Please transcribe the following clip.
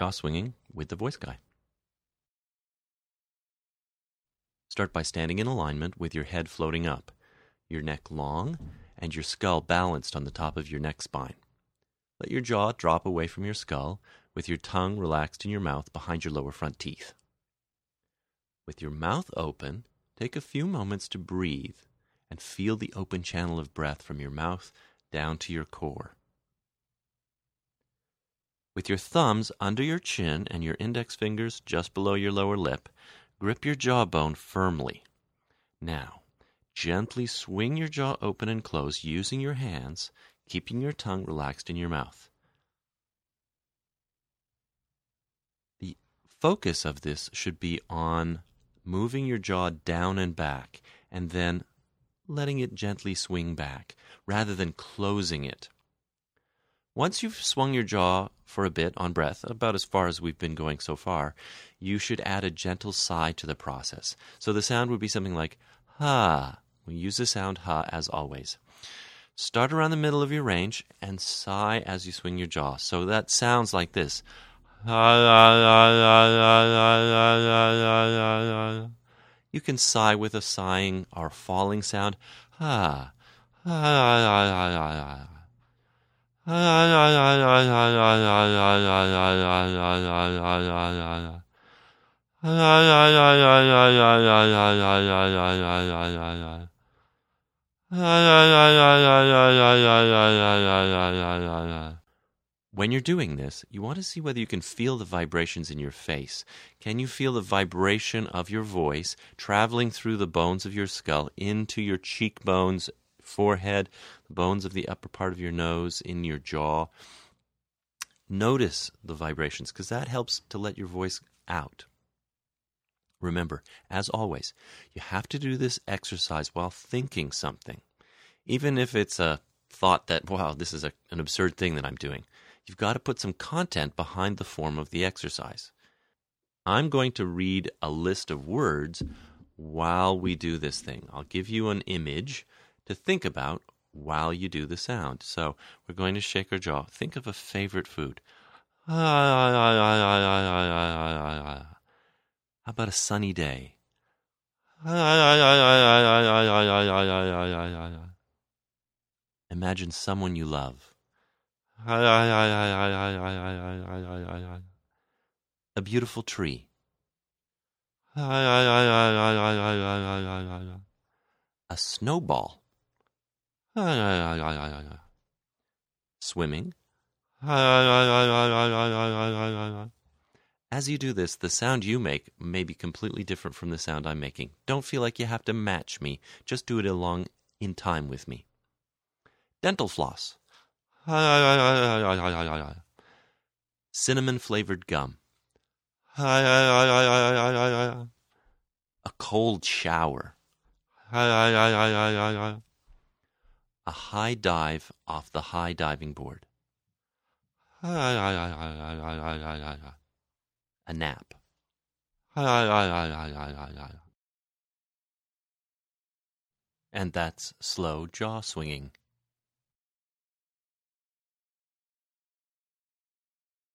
Jaw swinging with the voice guy. Start by standing in alignment with your head floating up, your neck long, and your skull balanced on the top of your neck spine. Let your jaw drop away from your skull with your tongue relaxed in your mouth behind your lower front teeth. With your mouth open, take a few moments to breathe and feel the open channel of breath from your mouth down to your core. With your thumbs under your chin and your index fingers just below your lower lip, grip your jawbone firmly. Now, gently swing your jaw open and close using your hands, keeping your tongue relaxed in your mouth. The focus of this should be on moving your jaw down and back, and then letting it gently swing back, rather than closing it. Once you've swung your jaw for a bit on breath, about as far as we've been going so far, you should add a gentle sigh to the process. So the sound would be something like, ha. We use the sound ha as always. Start around the middle of your range and sigh as you swing your jaw. So that sounds like this. You can sigh with a sighing or falling sound. Ha. When you're doing this, you want to see whether you can feel the vibrations in your face. Can you feel the vibration of your voice traveling through the bones of your skull into your cheekbones, forehead, the bones of the upper part of your nose, in your jaw? Notice the vibrations, because that helps to let your voice out. Remember, as always, you have to do this exercise while thinking something. Even if it's a thought that, wow, this is an absurd thing that I'm doing, you've got to put some content behind the form of the exercise. I'm going to read a list of words while we do this thing. I'll give you an image to think about while you do the sound. So we're going to shake our jaw. Think of a favorite food. How about a sunny day? Imagine someone you love. A beautiful tree. A snowball. Swimming. As you do this, the sound you make may be completely different from the sound I'm making. Don't feel like you have to match me. Just do it along in time with me. Dental floss. Cinnamon-flavored gum. A cold shower. A high dive off the high diving board. A nap. And that's slow jaw swinging.